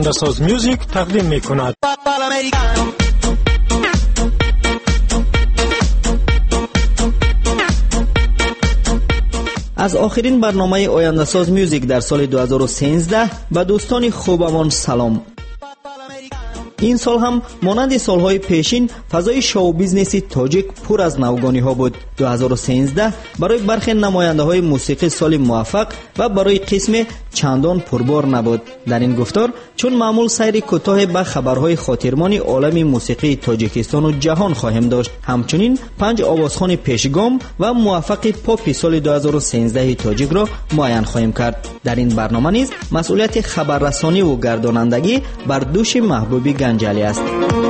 آینده‌ساز میوزیک تقدیم می‌کند. از آخرین برنامه آینده‌ساز میوزیک در سال 2013 به دوستان خوبمان سلام. این سال هم مانند سالهای پیشین فضای شو بیزنسی تاجیک پر از نوگانی‌ها بود. 2013 برای برخی نماینده‌های موسیقی سال موفق و برای قسم چندان پربار نبود. در این گفتار چون معمول سیر کوتاه به خبرهای خاطرمان عالم موسیقی تاجیکستان و جهان خواهیم داشت. همچنین 5 آوازخوان پیشگام و موفق پاپ سال 2013 تاجیک را معین خواهیم کرد. در این برنامه نیز مسئولیت خبررسانی و گردانندگی بر دوش محبوبی گنجالی است.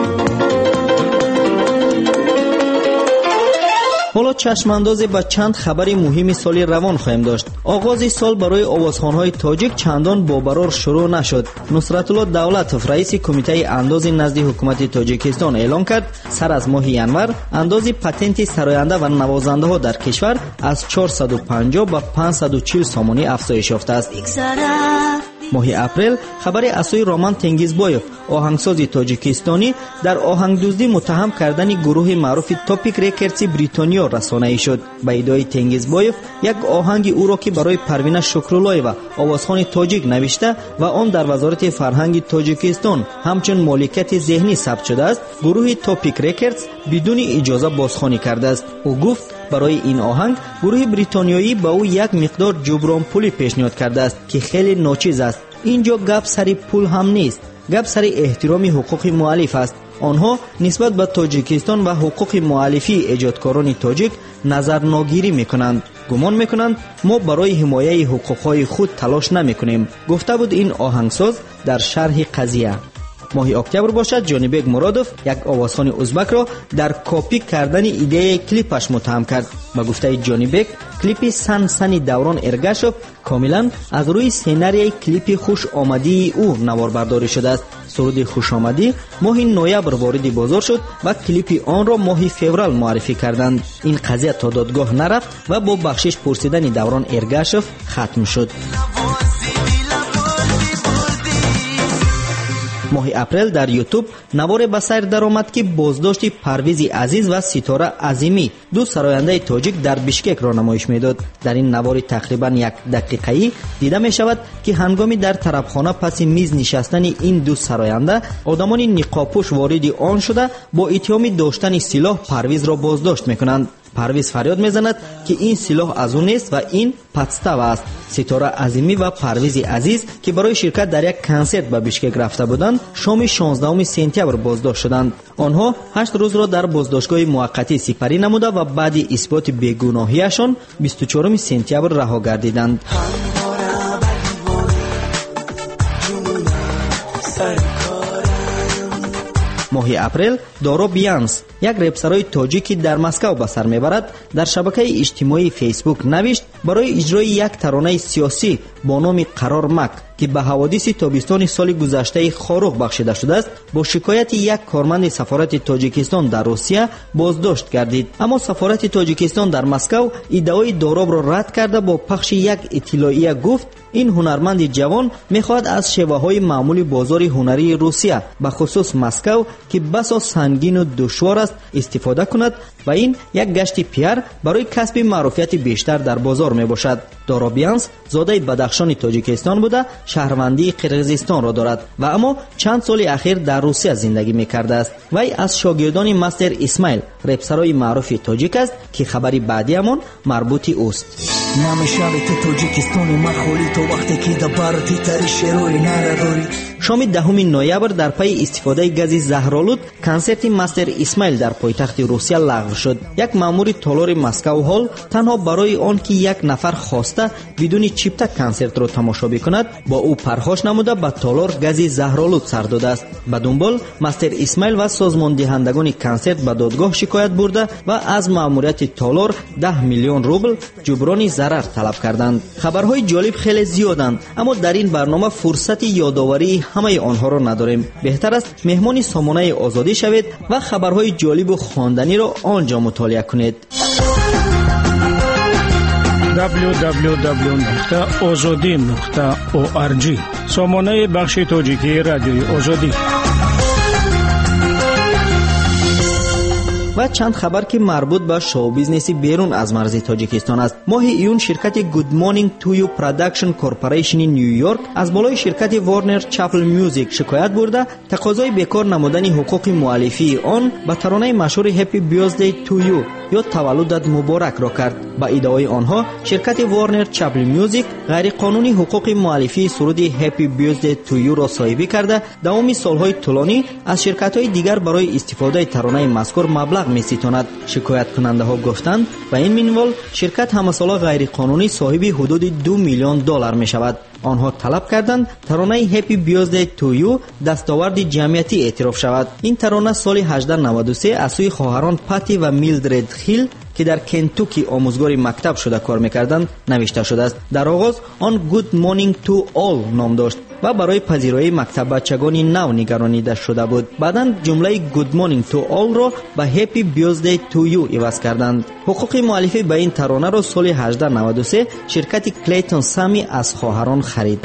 حالا چشمانداز به چند خبر مهم سال روان خواهیم داشت. آغاز سال برای آوازخوان‌های تاجیک چندان باقرار شروع نشد. نصرت الله دولتوف رئیس کمیته انداز نزد حکومت تاجیکستان اعلام کرد سر از ماه ینور انداز پتنت سراینده و نوازنده‌ها در کشور از 450 به 540 سامانی افزایش یافته است. ماه اپریل خبر اسوی رامان تنگیزبایف آهنگساز تاجیکستانی در آهنگدزدی متهم کردن گروه معروف توپیک ریکردز بریتانیا رسانه‌ای شد. به ادعای تنگیزبایف یک آهنگ او را که برای پروین شکرالایوا آوازخوان تاجیک نوشته و آن در وزارت فرهنگ تاجیکستان همچون مالکیت ذهنی ثبت شده است، گروه توپیک ریکردز بدون اجازه بازخوانی کرده است. او گفت برای این آهنگ گروه بریتانیایی به او یک مقدار جبران پولی پیشنهاد کرده است که خیلی ناچیز است. اینجا گپ سر پول هم نیست، گپ سر احترام حقوق مؤلف است. آنها نسبت به تاجیکستان و حقوق مؤلفی ایجادکاران تاجیک نظر ناگیری میکنند. گمان میکنند ما برای حمایت حقوقهای خود تلاش نمیکنیم، گفته بود این آهنگساز در شرح قضیه. ماه اکتبر باشد جانیبک مرادوف یک آوازخوان ازبک را در کاپی کردن ایده کلیپش متهم کرد. با گفته جانیبک کلیپ سن دوران ارگاشوف کاملا از روی سیناریوی کلیپ خوش آمدی او نواربرداری شده است. سرود خوش آمدی ماه نوامبر وارد بازار شد و کلیپ آن را ماه فوریه معرفی کردند. این قضیه تا دادگاه نرفت و با بخشش پرسیدن دوران ارگاشوف ختم شد. ماه اپریل در یوتیوب نوار به سر درآمد که بازداشت پرویز عزیز و ستاره عظیمی دو سراینده تاجیک در بشکک را نمایش میداد. در این نوار تقریبا 1 دقیقه‌ای دیده می شود که هنگامی در طرفخانه پس میز نشستن این دو سراینده آدمان نقابپوش وارد آن شده با اتهام داشتن سلاح پرویز را بازداشت میکنند. پرویز فریاد میزند که این سلاح از او نیست و این پدستو است. ستاره عظیمی و پرویز عزیز که برای شرکت در یک کنسرت به بشکک رفته بودند شام 16 سپتامبر بازداشت شدند. آنها 8 روز را در بازداشتگاه موقتی سپری نموده و بعد اثبات بیگناهیشان 24 سپتامبر رها گردیدند. ماه اپریل دارا بیانس یک رپسرای تاجیکی در مسکو به سر میبرد در شبکه اجتماعی فیسبوک نوشت برای اجرای یک ترانه سیاسی با نام قرار مک که به حوادث تابستان سال گذشته خاروق بخشیده شده است با شکایت یک کارمند سفارت تاجیکستان در روسیه بازداشت گردید. اما سفارت تاجیکستان در مسکو ادعای دارا را رد کرده با پخش یک اطلاعیه گفت این هنرمند جوان میخواهد از شیوه‌های معمولی بازار هنری روسیه به خصوص مسکو که بسا سنگین و دشوار است استفاده کند و این یک گشت پیر برای کسب معروفیت بیشتر در بازار میباشد. دارا بیانس زاده بدخشان تاجیکستان بوده، شهروندی قرقیزستان را دارد و اما چند سال اخیر در روسیه زندگی میکرده است. وی از شاگردان مستر اسماعیل رپسرای معروف تاجیک است که خبری بعدی همان مربوط اوست. شام 10 نوامبر در پی استفاده گاز زهرآلود کنسرت مستر اسماعیل در پایتخت روسیه لغو شد. یک مأمور تالار مسکو هال تنها برای آن که یک نفر خواسته بدون چیپتا کنسرت را تماشا بکند با او پرخاش نموده به تالار گاز زهرآلود سر داده است. به دنبال مستر اسماعیل و سازمان دهندگان کنسرت به دادگاه شکایت برده و از مأموریت تالار 10 میلیون روبل جبران ضرر طلب کردند. خبرهای جالب خیلی زیادند اما در این برنامه فرصت یادآوری همه آنها را نداریم. بهتر است مهمان سامانه آزادی شوید و خبرهای جالب و خواندنی را آنجا مطالعه کنید. www.ozodi.org. سامانه بخش تاجیکی رادیوی آزادی. و چند خبر که مربوط به شو بیزنسی بیرون از مرز تاجیکستان است. ماه ایون شرکت گود مورنینگ تو یو پروداکشن کورپوریشن نیویورک از بالای شرکت وارنر چپل میوزیک شکایت برده تقاضای بیکار نمودن حقوق مؤلفی آن به ترانه مشهور هپی بیرثدی تو یو یا تولدت مبارک را کرد. با ادعای آنها شرکت وارنر چپل میوزیک غیر قانونی حقوق مؤلفی سرود هپی بیرثدی تو یو را صاحبی کرده دوام سالهای طولانی از شرکت‌های دیگر برای استفاده ترانه مذکور مبلغ می‌ستاند. شکایت کننده ها گفتند و این منوال شرکت همساله غیر قانونی صاحب حدود $2 میلیون می شود. آنها طلب کردند ترانه هپی بیرثدی تو یو دستاورد جمعیتی اعتراف شود. این ترانه سال 1893 از سوی خواهران پاتی و میلدرد خیل که در کنتوکی آموزگار مکتب شده کار می‌کردند نوشته شده است. در آغاز آن گود مورنینگ تو آل نام داشت و برای پذیرایی مکتب بچگانی نو نگرانیده شده بود. بعداً جمله گود مورنینگ تو آل را به هپی بیرثدی تو یو عوض کردند. حقوق مؤلفی به این ترانه را سال 1893 شرکت کلیتون سامی از خواهران خرید.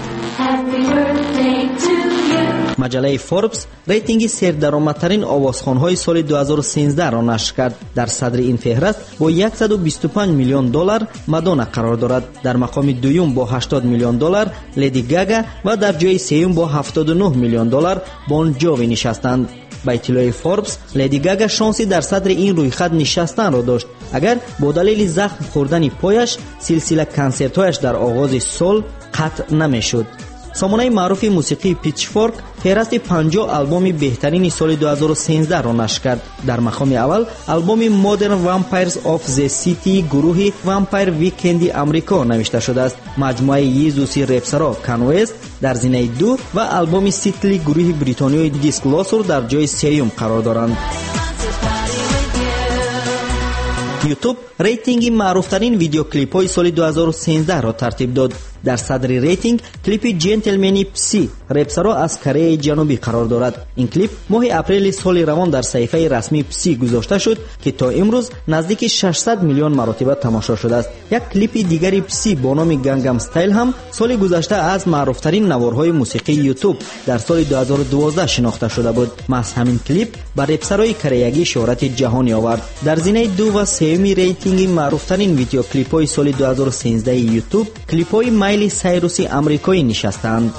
مجله فوربس ریتینگ سردرآمدترین آوازخوان‌های سال 2013 را نشر کرد. در صدر این فهرست با $125 میلیون مادونا قرار دارد. در مقام دوم با $80 میلیون لیدی گاگا و در جای سوم با $79 میلیون بون جووی نشستند. با اطلاع فوربس لیدی گاگا شانسی در صدر این رویخط نشستن را داشت اگر با دلیل زخم خوردن پایش سلسله کنسرت‌هایش در آغاز سال قطع نمی‌شد. سامانه معروف موسیقی پیچفورک فهرست 50 آلبوم بهترین سال 2013 را نشر کرد. در مقام اول آلبوم مدرن وامپایرز آف ز سیتی گروه وامپایر ویکندی آمریکا نوشته شده است. مجموعه یزوسی رپسرا کانوست در زینه 2 و آلبوم سیتلی گروه بریتانیایی دیسکلاسور در جای سوم قرار دارند. یوتیوب ریتینگ معروفترین ویدیو کلیپ های سال 2013 را ترتیب داد. در صدر ریتینگ کلیپ جنتلمنی پسی رپسرا از کره جنوبی قرار دارد. این کلیپ ماه اپریل سال روان در صفحه رسمی پسی گذاشته شد که تا امروز نزدیک 600 میلیون مرتبه تماشا شده است. یک کلیپ دیگری پسی با نام گنگام استایل هم سال گذشته از معروفترین نوارهای موسیقی یوتیوب در سال 2012 شناخته شده بود. محض همین کلیپ بر رپسرای کره‌ای شهرت جهانی آورد. در زینه 2 و 3 ریتینگ معروفترین ویدیو کلیپ های سال 2013 یوتیوب کلیپ های مایلی سایروسی آمریکایی نشستند.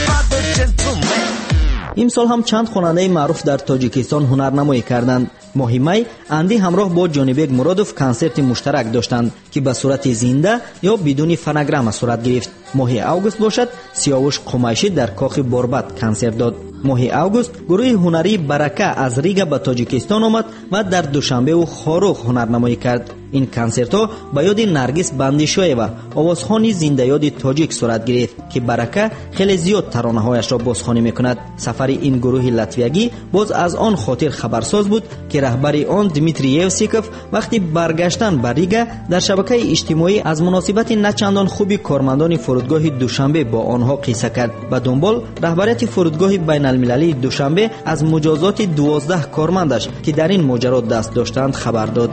امسال هم چند خواننده معروف در تاجیکستان هنرنمایی کردند. ماه می اندی همراه با جانبگ مرادوف کنسرت مشترک داشتند که به صورت زنده یا بدون فونوگرام صورت گرفت. ماه اوگوست باشد سیاوش قمیشی در کاخ باربد کنسرت داد. ماه اوگوست گروه هنری برکه از ریگا به تاجیکستان آمد و در دوشنبه و خاروخ هنرنمایی کرد. این کنسرت ها به یاد نرگس بندیشویوا آوازخوان زنده یاد تاجیک صورت گرفت که برکه خیلی زیاد ترانه هایش را بازخوانی میکند. سفر این گروه لاتویایی باز از آن خاطر خبرساز بود که رهبر آن دمیتری یوسیکوف وقتی برگشتن به ریگا در شبکه اجتماعی از مناسبت نچندان خوبی کارمندان فرودگاه دوشنبه با آنها قصه کرد. به دنبال رهبریت فرودگاه بین المللی دوشنبه از مجازات 12 کارمندش که در این ماجرا دست داشتند خبر داد.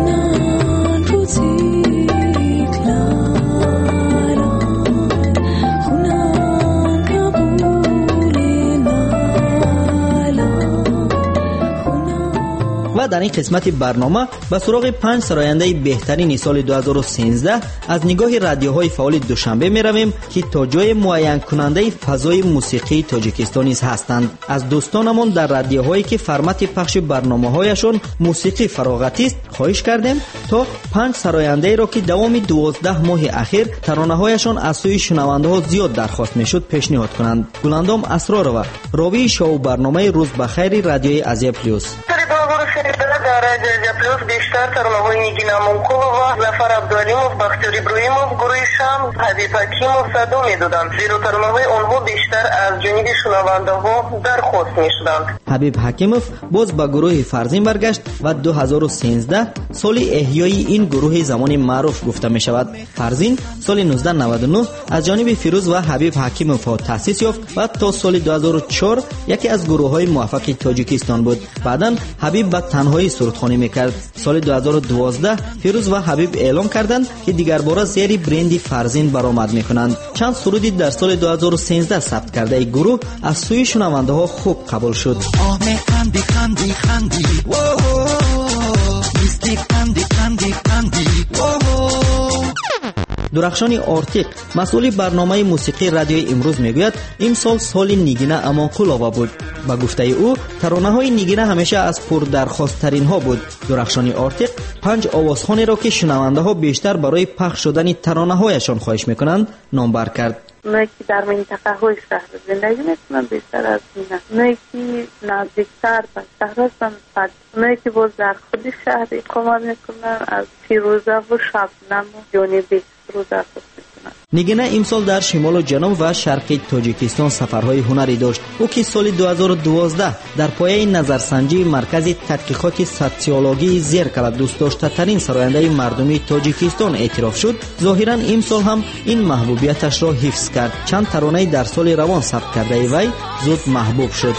و در این قسمت برنامه به سراغ 5 سراینده بهترین سال 2013 از نگاه رادیوهای فعال دوشنبه می رویم که تا جای معین کننده فضای موسیقی تاجیکستانی هستند. از دوستانمون در رادیوهایی که فرمت پخش برنامه‌هایشون موسیقی فراغتی است خواهش کردیم تا 5 سراینده را که دوام 12 ماه اخیر ترانه‌هایشون از سوی شنونده‌ها زیاد درخواست میشد پیشنهاد کنند. گلندام اسرارова راوی شو برنامه روز بخیر رادیوی آزیا پلیوس. در رادیو پلیوس بیشتر ترانه‌های نیگینا منقولова، ظفر عبدالعلیمov، بختیار ابراهیمov، گروه شمس، حبیب حکیمov صدا می‌دادند. زیرا ترانه‌های آنها بیشتر از جانب شنونده‌ها درخواست می‌شدند. حبیب حکیمov باز به گروه فرزین برگشت و 2013 سال احیای این گروه زمان معروف گفته می‌شود. فرزین سال 1999 از جانب فیروز و حبیب حکیمov تأسیس یافت و تا سال 2004 یکی از گروه‌های موفق تاجیکستان بود. بعداً حبیب به تنهایی سرودخوانی میکرد. سال 2012 فیروز و حبیب اعلام کردند که دیگر بار زیر برند فرزین برآمد میکنند. چند سرودی در سال 2013 ثبت کرده ای گروه از سوی شنونده ها خوب قبول شد. درخشان آرتیق مسئول برنامه موسیقی رادیوی امروز میگوید امسال سال نیگینه امانقلووا بود. با گفته او ترانه های نیگینه همیشه از پردرخواست ترین ها بود. درخشان آرتیق 5 آوازخوانی را که شنونده ها بیشتر برای پخش شدن ترانه هایشان خواهش میکنند نامبر کرد. اونایی که در منطقه های شهر زندگی میکنن بیشتر از اینه، اونایی که نزدیکتر به شهر هستن، اونایی که باز در خود شهر اقامت میکنن از فیروزه و شبنم و جانبی رو در خود میکنن. نیگینه امسال در شمال و جنوب و شرق تاجیکستان سفرهای هنری داشت. او که سال 2012 در پایه نظرسنجی مرکز تحقیقات سوسیولوژی زیرکلا دوست داشته ترین سراینده مردمی تاجیکستان اعتراف شد، ظاهرا امسال هم این محبوبیتش را حفظ کرد. چند ترانه در سال روان ثبت کرده وی زود محبوب شد.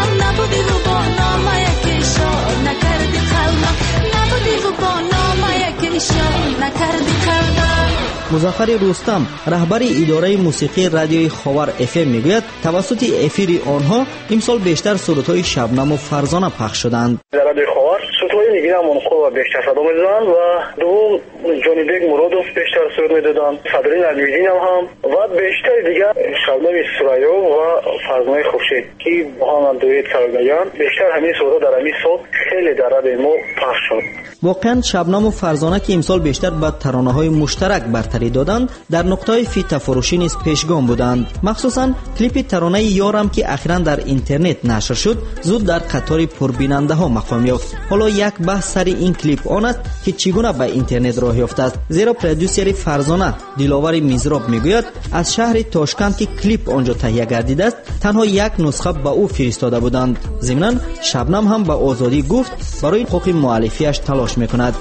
مظفر رستم رهبر اداره موسیقی رادیوی خاور اف ام میگوید توسط افیر آنها امسال بیشتر سرودهای شبنم و فرزانه پخش شدند. در رادیوی خاور سرودهای نیگینه امانقلووا بیشتر صدا می‌دادند و دوم جانبیگ مرادوف بیشتر سرود می‌دادند، صدرین علیدین هم و بیشتر دیگر شبنم سرایو و فرزانه خورشید که با هم دویت کردند. بیشتر همین سرودها در همین سال خیلی در رادیوی ما پخش شد. واقعا شبنم و فرزانه که امسال بیشتر به ترانه‌های مشترک برتری دادند در نقطه فیتا فروشی نیز پیشگام بودند. مخصوصا کلیپ ترانه یارم که اخیراً در اینترنت نشر شد زود در قطار پربیننده ها مقام یافت. حالا یک بحث سر این کلیپ آن است که چگونه به اینترنت راه یافته است، زیرا پرودوسر فرزانه دلاور میزراب میگوید از شهر تاشکند که کلیپ آنجا تهیه گردیده است تنها یک نسخه به او فرستاده بودند. ضمناً شبنم هم به آزادی گفت برای حقوق مؤلفیش تلاش میکند.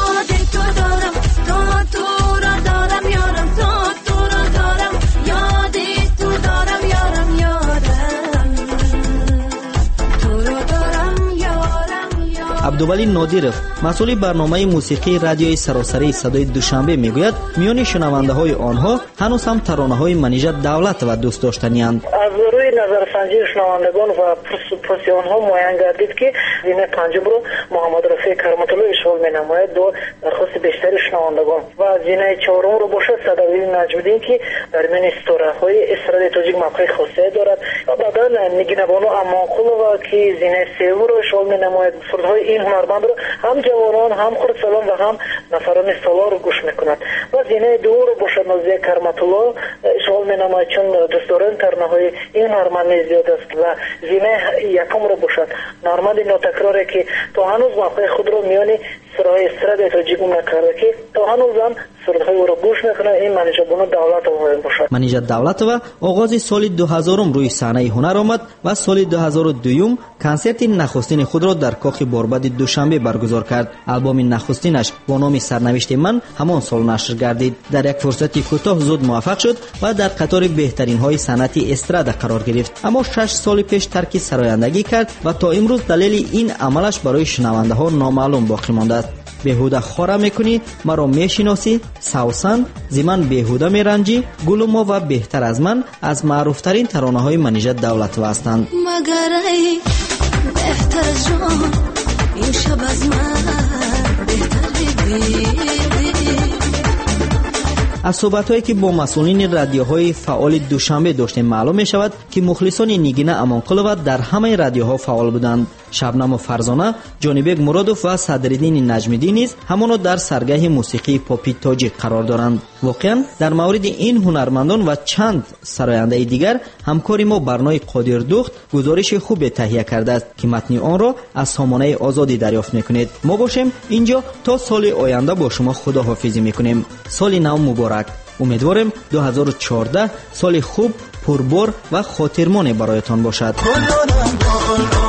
عبدولی نادیرов مسئول برنامه موسیقی رادیوی سراسری صدای دوشنبه میگوید میان شنونده های آنها هنوز هم ترانه های منیژه دولت و دوست داشتنی اند. از روی نظرسنجی شنوندگان و پرسپوسی آنها معین گردید که زینه پنجم رو محمد رفیع کرامت‌الله اشغال می‌نماید با درخواست بیشتر شنوندگان و زینه چهارم رو باشد صدوی نجم‌الدین که در میان استاره‌های استراد تاجیک موقع خاصه دارد و بعدا نیگینه بانو امانقلووا که زینه سوم رو اشغال می‌نماید. سرودهای این هنرمند رو هم جوانان هم خردسالان و هم نفران سالار رو گوش می‌کنند و زینه دو رو باشد نازیه کرامت‌الله اشغال می‌نماید چون دوست دارن ترانه‌های این هنرمند زیاد است و زینه یکم رو باشد نارمند نوتکراره که تا هنوز موقع خود رو میان سرای استراد تاجیک نکرده که تا هنوز هم سرودهای رو گوش میکنه. این منیژه بانو دولت باشد. منیژه دولت و آغاز سال 2000 روی صحنه هنر آمد و سال 2002 کنسرت نخستین خود را در کاخ باربد دوشنبه برگزار کرد. آلبوم نخستینش با نام سرنوشت من همان سال نشر گردید. در یک فرصت کوتاه زود موفق شد و در قطار بهترین های صنعت استراد قرار گرفت، اما 6 سال پیش ترک سرایندگی کرد و تا امروز دلیل این عملش برای شنونده ها نامعلوم باقی مانده است. بیهوده خورا میکنی، مرا میشناسی، سوسن، زمان بیهوده میرنجی، گلوما و بهتر از من از معروفترین ترانه های منیژه دولت هستند. مگر ای بهتر جان این شب از من بهتری. از صحبت‌هایی که با مسئولین رادیوهای فعال دوشنبه داشتیم معلوم می شود که مخلصان نیگینه امانقلووا در همه رادیوها فعال بودند. شبنم و فرزانه، جانبیگ مرادوف و صدرالدین نجم‌الدین نیز همانو در سرگاه موسیقی پاپی تاجیک قرار دارند. واقعا در مورد این هنرمندان و چند سراینده دیگر همکاری ما برنامه قادر دوخت گزارش خوب تهیه کرده است که متن آن را از سامانه آزادی دریافت میکنید. ما باشیم اینجا تا سال آینده با شما خداحافظی میکنیم. سال نو مبارک. امیدوارم 2014 سال خوب، پربار و خاطرمان برایتان باشد.